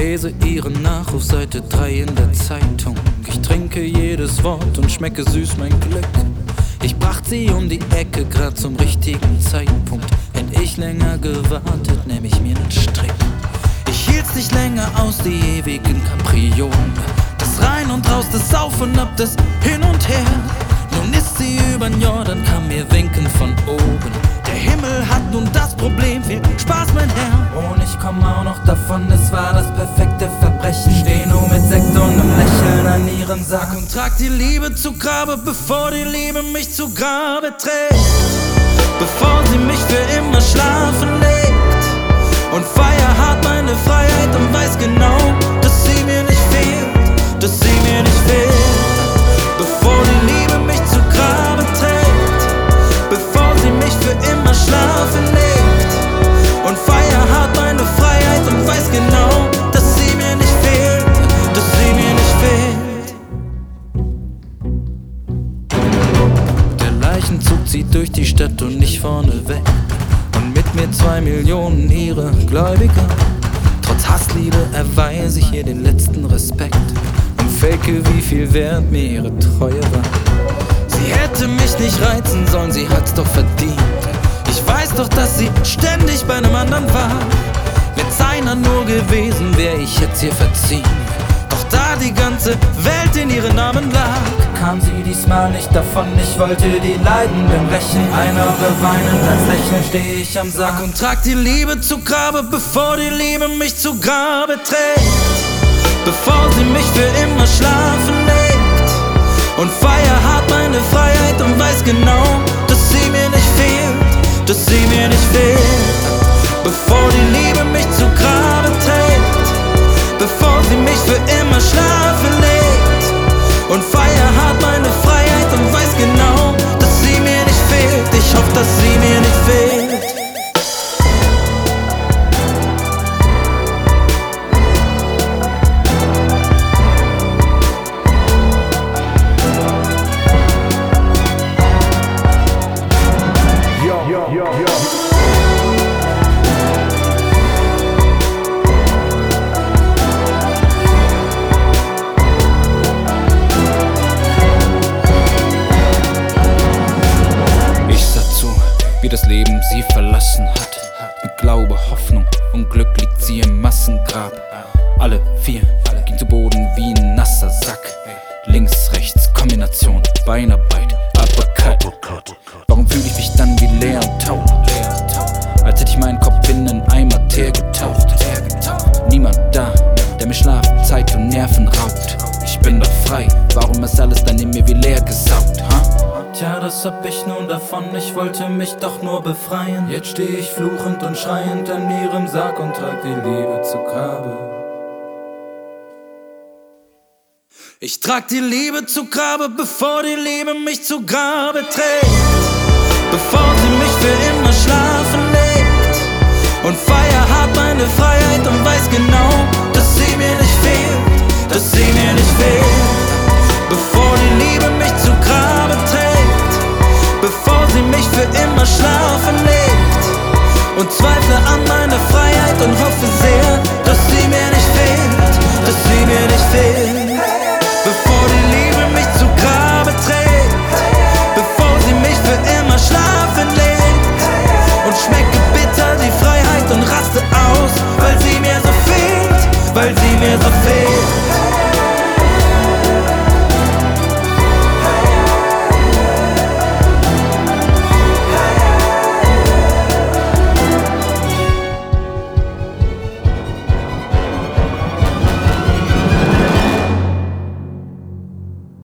lese ihren Nachruf, Seite 3 in der Zeitung. Ich trinke jedes Wort und schmecke süß mein Glück. Ich bracht sie um die Ecke, grad zum richtigen Zeitpunkt. Hätt ich länger gewartet, nehm ich mir nen Strick. Ich hielt's nicht länger aus, die ewigen Kapriolen. Das Rein und Raus, das Auf und Ab, das Hin und Her. Nun ist sie übern Jordan, kann mir winken von oben. Der Himmel hat nun das Problem, viel Spaß, mein Herr. Und ich komm auch noch davon, es war das perfekte Verbrechen. Steh nur mit Sekt und nem Lächeln an ihrem Sarg und trag die Liebe zu Grabe, bevor die Liebe mich zu Grabe trägt. Bevor sie mich für immer schlafen legt. Und feier hart meine Freiheit und weiß genau, dass sie mir nicht fehlt, dass sie mir nicht fehlt. Bevor die Liebe mich zu Grabe trägt, bevor sie mich für immer schlafen legt. Und feier hart meine Freiheit und weiß genau, dass sie mir nicht fehlt, dass sie mir nicht fehlt. Der Leichenzug zieht durch die Stadt und nicht vorne weg. Und mit mir 2 Millionen ihre Gläubiger. Trotz Hassliebe erweise ich ihr den letzten Respekt und fake, wie viel wert mir ihre Treue war. Sie hätte mich nicht reizen sollen, sie hat's doch verdient. Ich weiß doch, dass sie ständig bei einem anderen war. Wär's einer nur gewesen, wär ich jetzt ihr verziehen. Doch da die ganze Welt in ihren Namen lag, kam sie diesmal nicht davon. Ich wollte die Leidenden rächen. Ein Auge weinend, als Lächeln steh ich am Sarg und trag die Liebe zu Grabe, bevor die Liebe mich zu Grabe trägt. Bevor sie mich für immer schlafen legt. Und feier hart meine Freiheit und weiß genau, dass sie mir nicht fehlt, dass sie mir nicht fehlt. Bevor die Liebe mich zu Grabe trägt, bevor sie mich für immer schlafen legt. Und feier hart meine Freiheit und weiß genau, dass sie mir nicht fehlt. Ich hoffe, dass sie mir nicht fehlt. Wie das Leben sie verlassen hat. Mit Glaube, Hoffnung und Glück liegt sie im Massengrab. Alle 4 gingen zu Boden wie ein nasser Sack. Links, rechts, Kombination, Beinarbeit, Uppercut. Warum fühle ich mich dann wie leer und taub? Als hätte ich meinen Kopf in einen Eimer Teer getaucht. Niemand da, der mir Schlaf, Zeit und Nerven raubt. Ich bin doch frei, warum ist alles dann in mir wie leer gesaugt, Tja, das hab ich nun davon, ich wollte mich doch nur befreien. Jetzt steh ich fluchend und schreiend an ihrem Sarg und trag die Liebe zu Grabe. Ich trag die Liebe zu Grabe, bevor die Liebe mich zu Grabe trägt. Bevor sie mich für immer schlafen legt. Und feier hart meine Freiheit und weiß genau, dass sie mir nicht fehlt, dass sie mir nicht fehlt. Bevor die Liebe mich zu Grabe trägt, bevor sie mich für immer schlafen legt. Und zweifle an meine Freiheit und hoffe sehr, dass sie mir nicht fehlt, dass sie mir nicht fehlt. Bevor die Liebe